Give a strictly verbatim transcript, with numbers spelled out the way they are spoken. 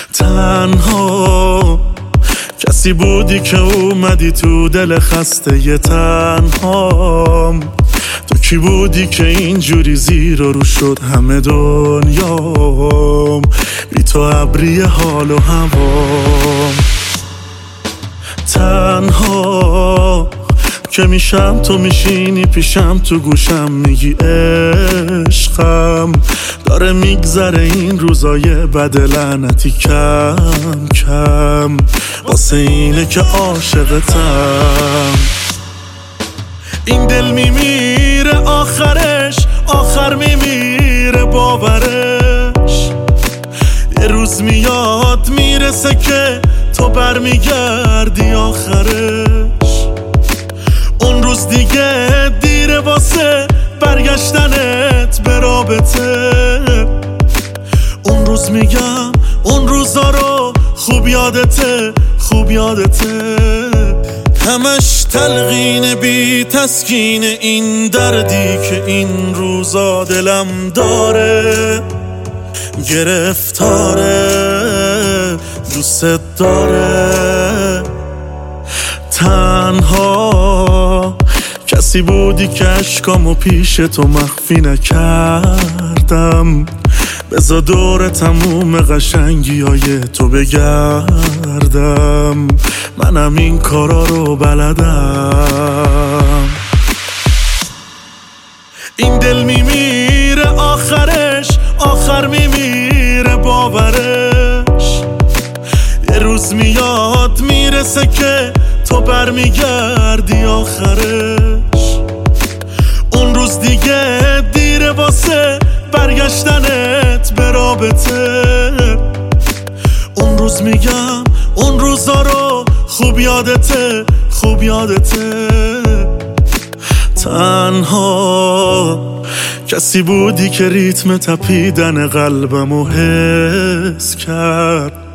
تنها کسی بودی که اومدی تو دل خسته ی تنهام. تو کی بودی که اینجوری زیر و رو شد همه دنیام، بی تو ابری حال و هوام. تنها که میشم تو میشینی پیشم، تو گوشم میگی عشقم. داره میگذره این روزای بد لعنتی کم کم، واسه اینه که عاشقتم. این دل میمیره آخرش، آخر میمیره باورش. یه روز میاد میرسه که تو برمیگردی آخرش. اون روز دیگه دیره واسه برگشتنت به رابطه. اون روز میگم اون روزا رو خوب یادته، خوب یادته. همش تلقین بی تسکین این دردی که این روزا دلم داره. گرفتاره دوست داره. تنها کسی بودی که اشکامو پیش تو مخفی نکردم. بذار دور تموم قشنگی های تو بگردم، منم این کارا رو بلدم. این دل میمیره آخرش، آخر میمیره باورش. یه روز میاد میرسه که تو برمیگردی آخرش. اون روز دیگه دیره واسه برگشتنت به رابطه. اون روز میگم اون روزا رو خوب یادته، خوب یادته. تنها کسی بودی که ریتم تپیدن قلبمو حس کرد.